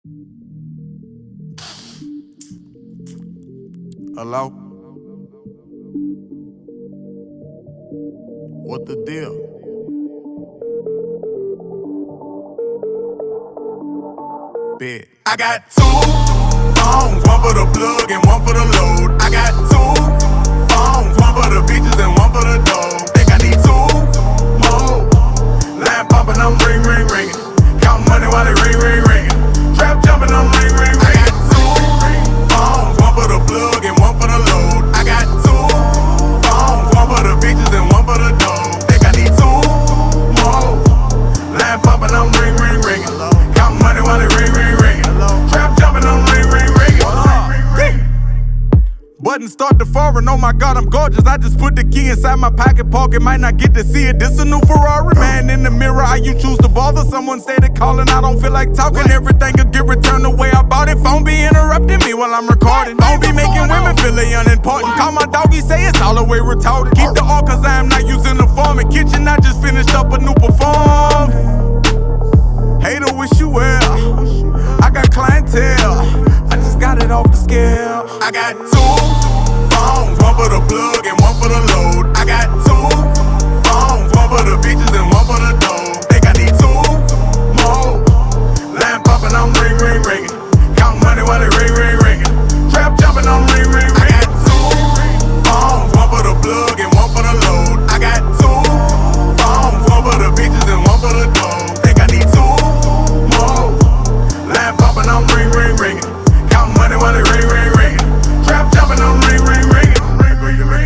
Hello? What the deal? Bet. I got two phones, one for the plug and one for the load. I got two phones, one for the bitches and one for the dough. Think I need two more. Line poppin', I'm ring, ring, ringin'. Count money while it ring, ring, ringin'. Trap jumpin', I'm ring, ring, ringin'. I got two phones, one for the plug and one for the load. I got two phones, one for the bitches and one for the dough. Think I need two more. Line poppin', I'm ring, ring, ringin'. Count money while it ring, ring, ringin'. Trap jumpin', I'm ring, ring, ringin'. Button start to foreign, oh my God, I'm gorgeous. I just put the key inside my pocket, pocket, might not get to see it. This a new Ferrari, man in the mirror. How you choose to bother? Someone stated calling, I don't feel like talking. Everything could get returned the way I bought it. Phone be interrupting me while I'm recording. Phone be making women feel they unimportant. Call my doggy, say it's all the way retarded. Keep the all cause I am not using the form. In kitchen, I just finished up a new perform. Hater, wish you well. I got clientele, I just got it off the scale. I got two phones, one for the plug and one for the load. I got two phones, one for the bitches and one for the dough. Think I need two more. Line poppin', I'm ring, ring, ringin'. Count money while it ring, ring, ringin'. Trap jumpin', I'm ring, ring, ringin'. I got two phones, one for the plug and one for the load. I got two phones, one for the bitches and one for the dough. Think I need two more. Line poppin', I'm ring, ring, ringin'. Count money while it ring, ring, ringin'. Trap jumpin', I'm ring, ring, ringin'. Ring, ring, ring.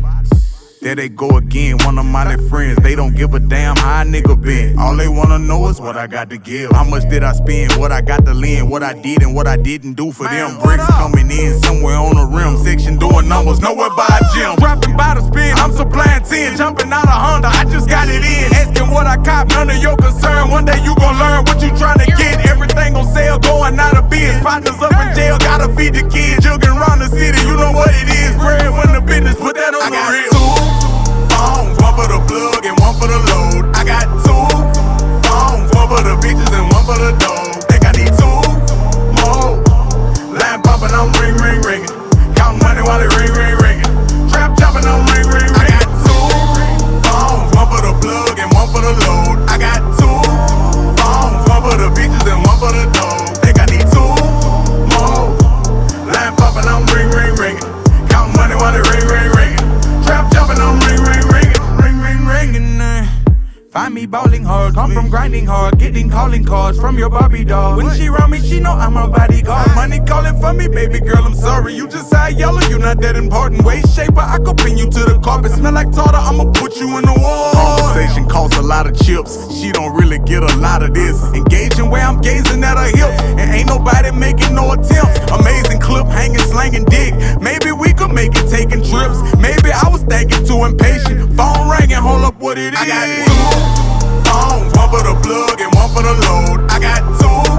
There they go again, one of my little friends. They don't give a damn how a nigga been. All they wanna know is what I got to give. How much did I spend, what I got to lend, what I did and what I didn't do for them. Bricks coming in somewhere on the rim. Section doing numbers, nowhere by a gym. Dropping by the spin, I'm supplying 10. Jumping out of Honda, I just got it in. Asking what I cop, none of your concern. One day you gon' learn what you tryna get. Everything gon' sell, going out of biz. Partners up in jail, gotta feed the kids. Jugging around the city, you know what it is. Bread when the business, put that on the real. Phones, one for the plug and one for the load. I got two phones, one for the bitches and one for the dough. Think I need two more. Line poppin', I'm ring, ring, ringin'. Count money while it ring, ring, ringin'. Trap jumpin', I'm ring, ring, ringin'. I got two phones, one for the plug and one for the load. I got two phones, one for the bitches and one for the dough. Think I need two more. Line poppin', I'm ring, ring, ringin'. Count money while it ring, ring, ringin'. Trap jumpin', I'm ring, ring, ringin'. Ring, ring, ringin'. Find me ballin' hard, come from grinding hard, getting calling cards from your Barbie doll. When she around me, she know I'm a bodyguard. Money calling for me, baby girl, I'm sorry. You just high yellow, you not that important. Waist shaper, I could pin you to the carpet. Smell like tartar, I'ma put you in the wall. Conversation costs a lot of chips. She don't really get a lot of this. Engaging where I'm gazing at her hips, and ain't nobody making no attempts. Amazing clip, hanging, slanging dick. Maybe we could make it taking trips. Maybe I was thinking too impatient. Phone ringing, hold up what it is. I got two phones, one for the plug and one for the load. I got two